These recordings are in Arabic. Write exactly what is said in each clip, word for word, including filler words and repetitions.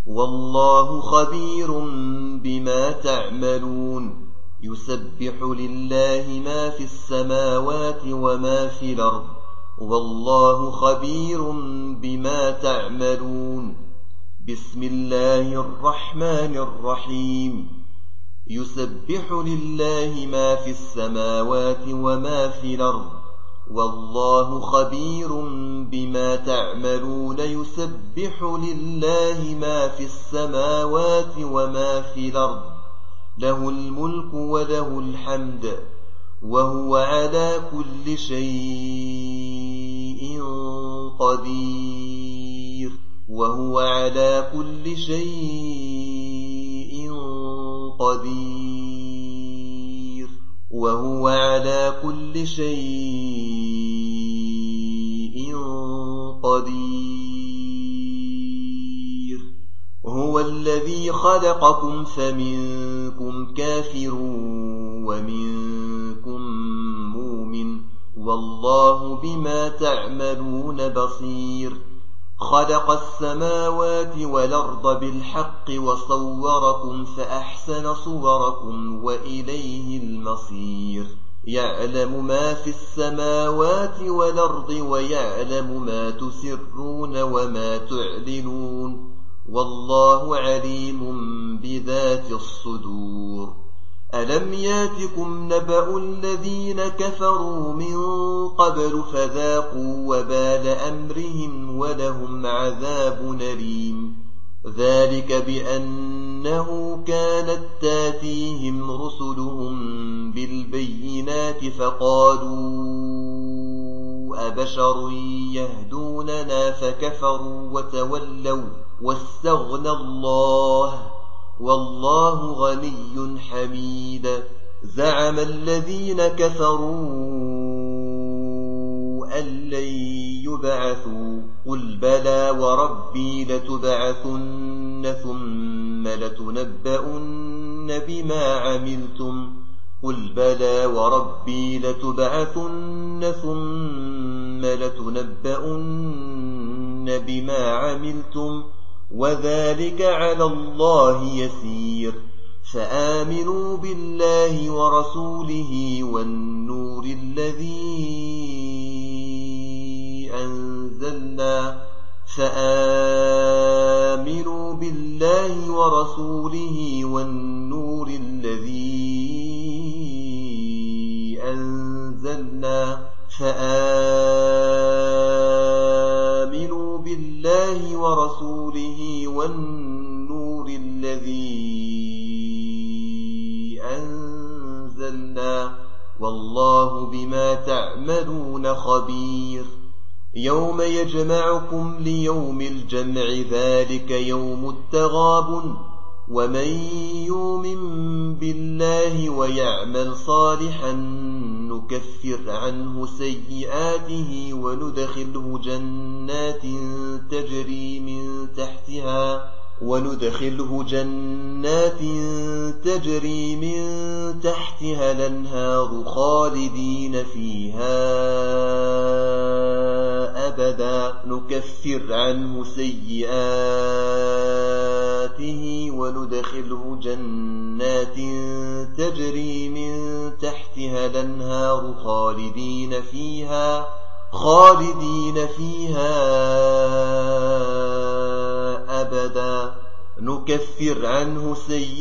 والله خبير بما تعملون يسبح لله ما في السماوات وما في الأرض والله خبير بما تعملون بسم الله الرحمن الرحيم يسبح لله ما في السماوات وما في الأرض والله خبير بما تعملون يسبح لله ما في السماوات وما في الأرض له الملك وله الحمد وهو على كل شيء قدير وهو على كل شيء قدير وهو على كل شيء قدير هو الذي خلقكم فمنكم كافر ومنكم مؤمن والله بما تعملون بصير خلق السماوات والأرض بالحق وصوركم فأحسن صوركم وإليه المصير يعلم ما في السماوات والأرض ويعلم ما تسرون وما تعلنون والله عليم بذات الصدور ألم ياتكم نبأ الذين كفروا من قبل فذاقوا وبال أمرهم ولهم عذاب أليم ذلك بأنه كانت تاتيهم رسلهم بالبينات فقالوا أبشر يهدوننا فكفروا وتولوا واستغنى الله والله غني حميد زعم الذين كفروا أن لن يبعثوا قل بلى وربي لتبعثن ثم لتنبؤن بما عملتم قل بلى وربي لتبعثن ثم لتنبؤن بما عملتم وذلك على الله يسير فآمنوا بالله ورسوله والنور الذي أنزلنا فآمنوا بالله ورسوله والنور الذي أنزلنا فآمنوا بالله ورسوله والنور الذي أنزلنا والله بما تعملون خبير يوم يجمعكم ليوم الجمع ذلك يوم التغابن ومن يؤمن بالله ويعمل صالحا نكفر عنه سيئاته وندخله جنات تجري من تحتها وندخله جنات تجري من تحتها الأنهار خالدين فيها أبدا نكفر عنه سيئاته وندخله جنات تجري من تحتها الأنهار خالدين فيها خالدين فيها أبدا نكفر عنه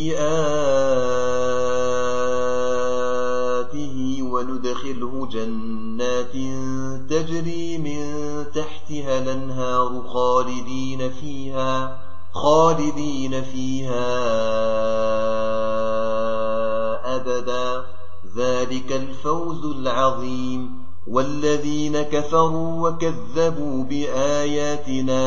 سيئاته وندخله جنات تجري من تحتها الأنهار خالدين فيها خالدين فيها أبدا ذلك الفوز العظيم والذين كفروا وكذبوا بآياتنا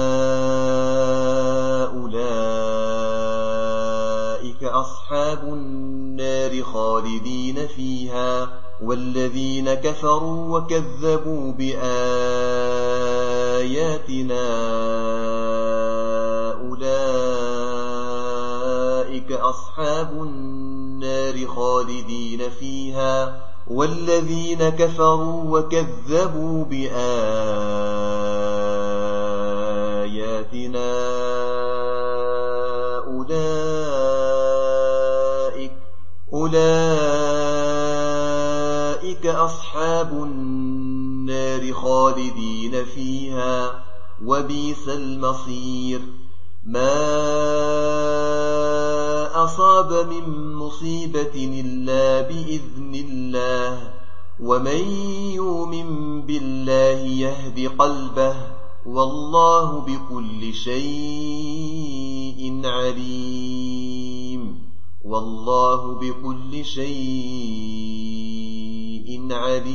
أولئك أصحاب النار خالدين فيها والذين كفروا وكذبوا بآياتنا أولئك أصحاب النار خالدين فيها والذين كفروا وكذبوا بآياتنا أولئك أصحاب النار خالدين فيها وبئس المصير ما أصاب من مصيبة إلا بإذن الله ومن يؤمن بالله يهد قلبه والله بكل شيء عليم والله بكل شيء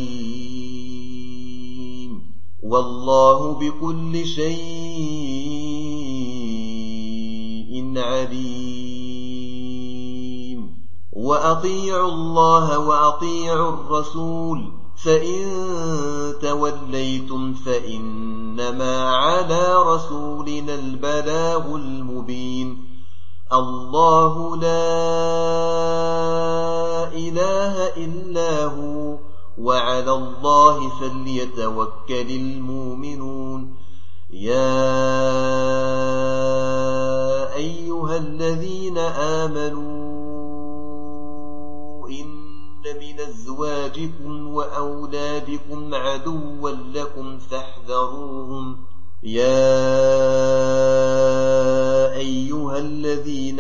عليم والله بكل شيء عليم وأطيعوا الله وأطيعوا الرسول فإن توليتم فإنما على رسولنا البلاغ المبين الله لا إله إلا هو وعلى الله فليتوكل المؤمنون يا أيها الذين آمنوا إن من أزواجكم وأولادكم عدوا لكم فاحذروهم يا أيها الذين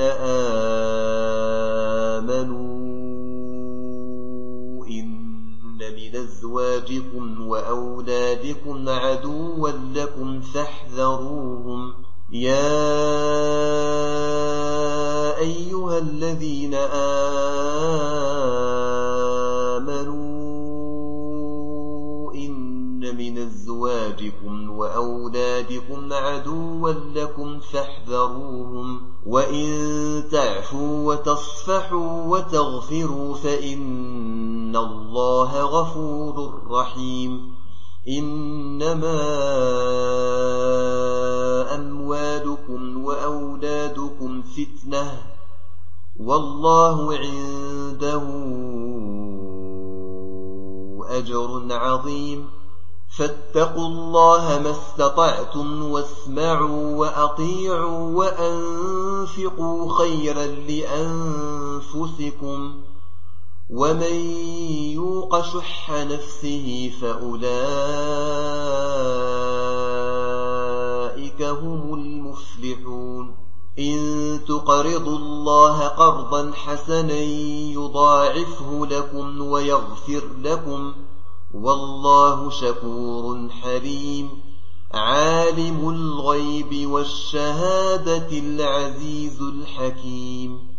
آمنوا إن من أزواجكم وأولادكم عدوا لكم فاحذروهم يا أيها الذين آمنوا إن من أزواجكم وأولادكم عدوا لكم فاحذروهم وإن تعفوا وتصفحوا وتغفروا فإن الله غفور رحيم إنما أموالكم وأولادكم فتنة والله عنده أجر عظيم فاتقوا الله ما استطعتم واسمعوا وأطيعوا وأنفقوا خيرا لأنفسكم ومن يوق شح نفسه فأولئك هم المفلحون إن تقرضوا الله قرضا حسنا يضاعفه لكم ويغفر لكم والله شكور حليم عالم الغيب والشهادة العزيز الحكيم